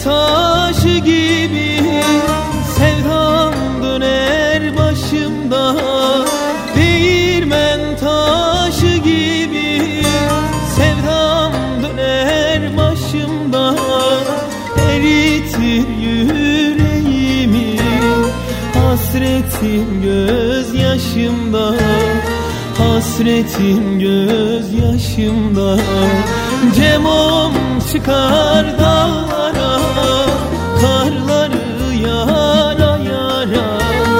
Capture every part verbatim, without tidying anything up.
taşı gibi sevdam döner başımda. Değirmen taşı gibi sevdam döner başımda. Eritir yüreğimi hasretim gözyaşımda. Hasretim gözyaşımda. Cemom çıkar dağlara, karları yara yara.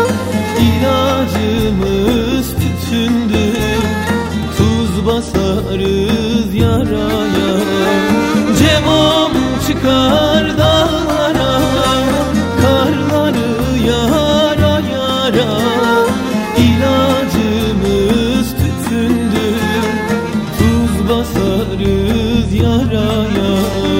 İlacımız tütündür, tuz basarız yaraya. Cemom çıkar dağlara, karları yara yara. İlacımız tütündür, tuz basarız yaraya.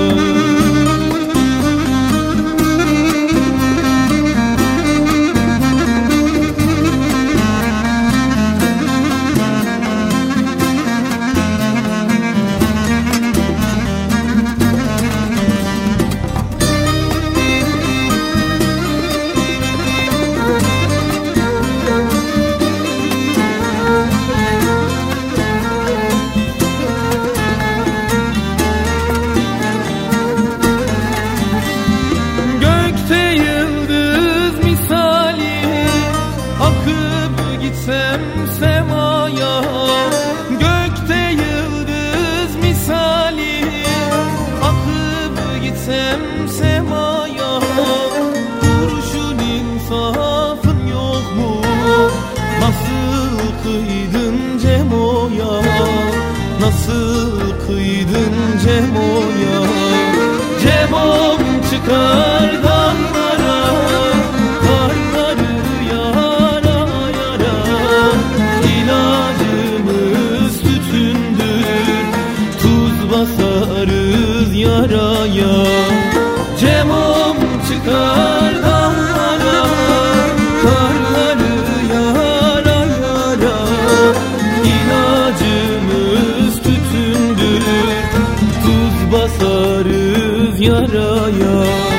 Gitsem semaya, gökte yıldız misali. Akıp gitsem semaya. Kurşun insafın yok mu? Nasıl kıydın Cemo'ya? Nasıl kıydın Cemo'ya? Cemom çıkar dağlara, karları yara yara. İlacımız tütündür, tuz basarız yaraya. Cemom çıkar dağlara, karları yara yara. İlacımız tütündür, tuz basarız yaraya.